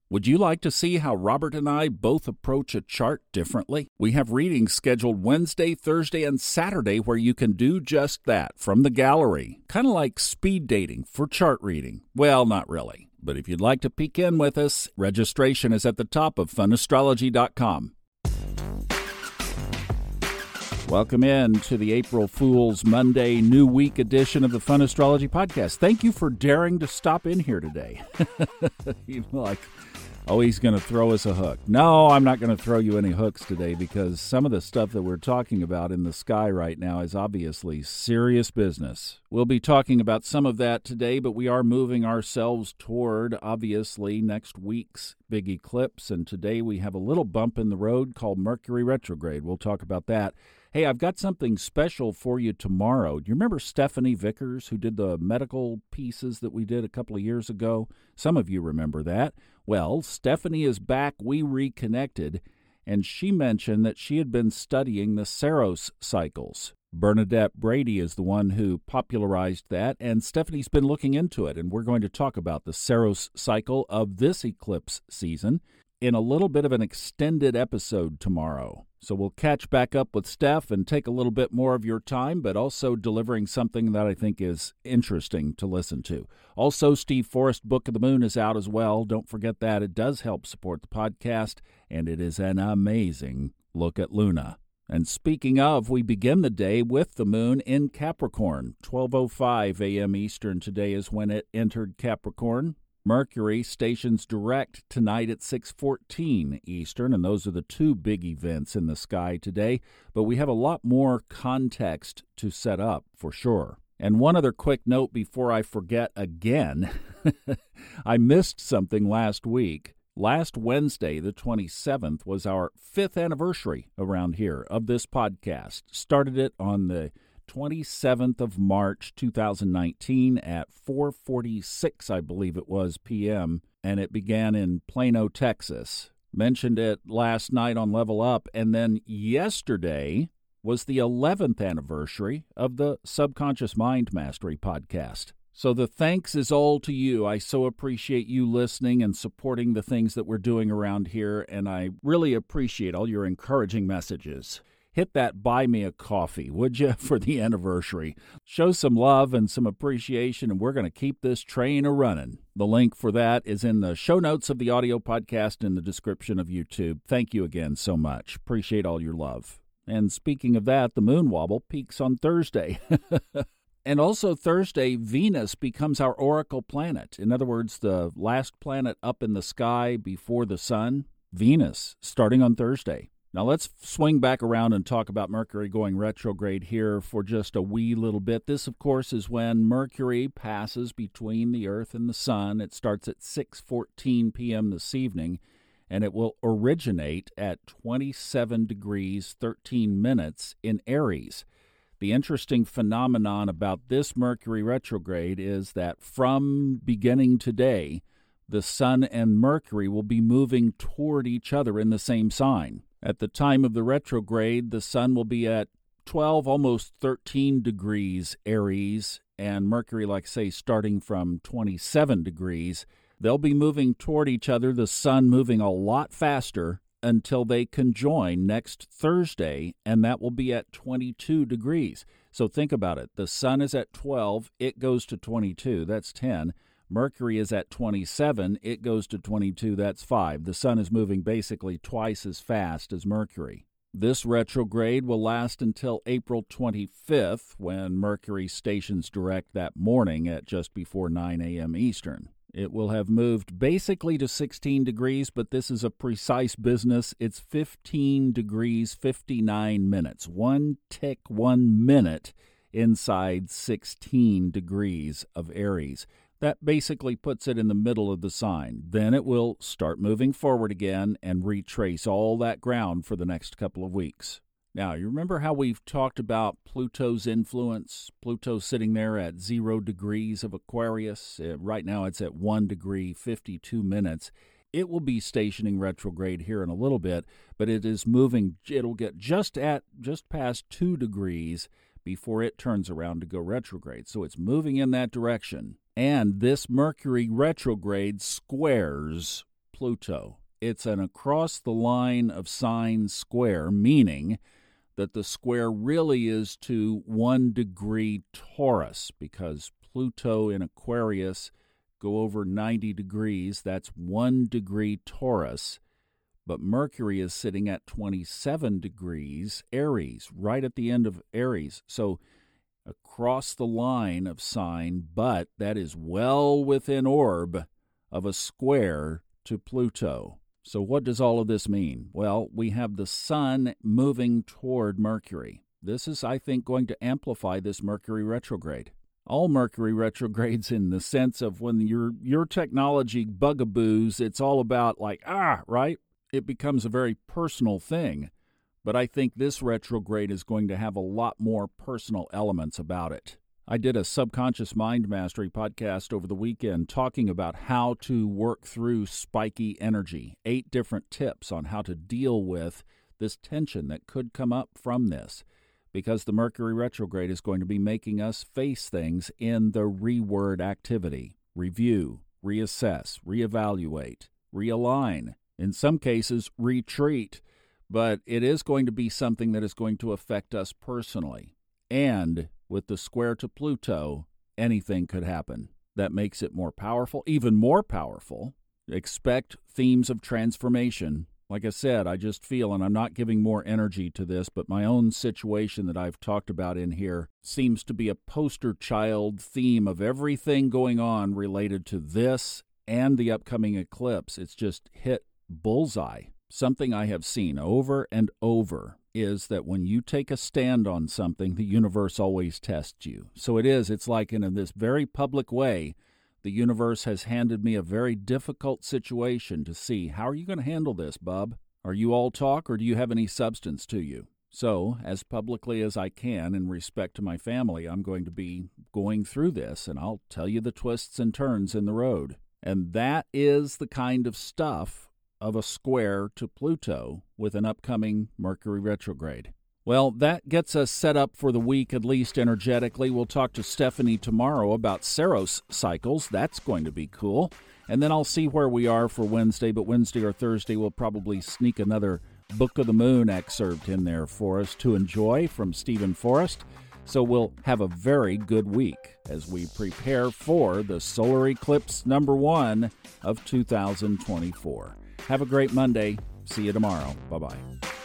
Would you like to see how Robert and I both approach a chart differently? We have readings scheduled Wednesday, Thursday, and Saturday where you can do just that from the gallery. Kind of like speed dating for chart reading. Well, not really. But if you'd like to peek in with us, registration is at the top of funastrology.com. Welcome in to the April Fool's Monday New Week edition of the Fun Astrology Podcast. Thank you for daring to stop in here today. He's going to throw us a hook. No, I'm not going to throw you any hooks today because some of the stuff that we're talking about in the sky right now is obviously serious business. We'll be talking about some of that today, but we are moving ourselves toward, obviously, next week's big eclipse. And today we have a little bump in the road called Mercury retrograde. We'll talk about that. Hey, I've got something special for you tomorrow. Do you remember Stephanie Vickers, who did the medical pieces that we did a couple of years ago? Some of you remember that. Well, Stephanie is back. We reconnected, and she mentioned that she had been studying the Saros cycles. Bernadette Brady is the one who popularized that, and Stephanie's been looking into it, and we're going to talk about the Saros cycle of this eclipse season in a little bit of an extended episode tomorrow. So we'll catch back up with Steph and take a little bit more of your time, but also delivering something that I think is interesting to listen to. Also, Steve Forrest Book of the Moon is out as well. Don't forget that. It does help support the podcast, and it is an amazing look at Luna. And speaking of, we begin the day with the moon in Capricorn. 12:05 a.m. Eastern today is when it entered Capricorn. Mercury stations direct tonight at 6:14 Eastern, and those are the two big events in the sky today. But we have a lot more context to set up, for sure. And one other quick note before I forget again. I missed something last week. Last Wednesday, the 27th, was our 5th anniversary around here of this podcast. Started it on the 27th of March, 2019 at 4:46, I believe it was, p.m., and it began in Plano, Texas. Mentioned it last night on Level Up, and then yesterday was the 11th anniversary of the Subconscious Mind Mastery podcast. So the thanks is all to you. I so appreciate you listening and supporting the things that we're doing around here, and I really appreciate all your encouraging messages. Hit that buy me a coffee, would you, for the anniversary. Show some love and some appreciation, and we're going to keep this train a-running. The link for that is in the show notes of the audio podcast in the description of YouTube. Thank you again so much. Appreciate all your love. And speaking of that, the moon wobble peaks on Thursday. And also Thursday, Venus becomes our oracle planet. In other words, the last planet up in the sky before the sun, Venus, starting on Thursday. Now let's swing back around and talk about Mercury going retrograde here for just a wee little bit. This, of course, is when Mercury passes between the Earth and the Sun. It starts at 6:14 p.m. this evening, and it will originate at 27 degrees 13 minutes in Aries. The interesting phenomenon about this Mercury retrograde is that from beginning today, the Sun and Mercury will be moving toward each other in the same sign. At the time of the retrograde, the Sun will be at 12, almost 13 degrees Aries, and Mercury, like I say, starting from 27 degrees. They'll be moving toward each other, the Sun moving a lot faster, until they conjoin next Thursday, and that will be at 22 degrees. So think about it. The Sun is at 12, it goes to 22, that's 10. Mercury is at 27, it goes to 22, that's 5. The Sun is moving basically twice as fast as Mercury. This retrograde will last until April 25th, when Mercury stations direct that morning at just before 9 a.m. Eastern. It will have moved basically to 16 degrees, but this is a precise business. It's 15 degrees, 59 minutes. 1 tick, 1 minute inside 16 degrees of Aries. That basically puts it in the middle of the sign. Then it will start moving forward again and retrace all that ground for the next couple of weeks. Now, you remember how we've talked about Pluto's influence? Pluto sitting there at 0 degrees of Aquarius. Right now it's at 1 degree, 52 minutes. It will be stationing retrograde here in a little bit, but it is moving. It'll get just past 2 degrees before it turns around to go retrograde. So it's moving in that direction. And this Mercury retrograde squares Pluto. It's an across the line of sign square, meaning that the square really is to 1 degree Taurus, because Pluto in Aquarius go over 90 degrees. That's 1 degree Taurus. But Mercury is sitting at 27 degrees Aries, right at the end of Aries. So across the line of sign, but that is well within orb of a square to Pluto. So what does all of this mean? Well, we have the sun moving toward Mercury. This is, I think, going to amplify this Mercury retrograde. All Mercury retrogrades in the sense of when your technology bugaboos, it's all about like, right? It becomes a very personal thing. But I think this retrograde is going to have a lot more personal elements about it. I did a Subconscious Mind Mastery podcast over the weekend talking about how to work through spiky energy. 8 different tips on how to deal with this tension that could come up from this. Because the Mercury retrograde is going to be making us face things in the reword activity. Review, reassess, reevaluate, realign. In some cases, retreat. But it is going to be something that is going to affect us personally. And with the square to Pluto, anything could happen. That makes it more powerful, even more powerful. Expect themes of transformation. Like I said, I just feel, and I'm not giving more energy to this, but my own situation that I've talked about in here seems to be a poster child theme of everything going on related to this and the upcoming eclipse. It's just hit bullseye. Something I have seen over and over is that when you take a stand on something, the universe always tests you. So it's like in this very public way, the universe has handed me a very difficult situation to see, how are you going to handle this, bub? Are you all talk or do you have any substance to you? So, as publicly as I can in respect to my family, I'm going to be going through this, and I'll tell you the twists and turns in the road. And that is the kind of stuff of a square to Pluto with an upcoming Mercury retrograde. Well, that gets us set up for the week, at least energetically. We'll talk to Stephanie tomorrow about Saros cycles. That's going to be cool. And then I'll see where we are for Wednesday, but Wednesday or Thursday we'll probably sneak another Book of the Moon excerpt in there for us to enjoy from Stephen Forrest. So we'll have a very good week as we prepare for the solar eclipse number 1 of 2024. Have a great Monday. See you tomorrow. Bye-bye.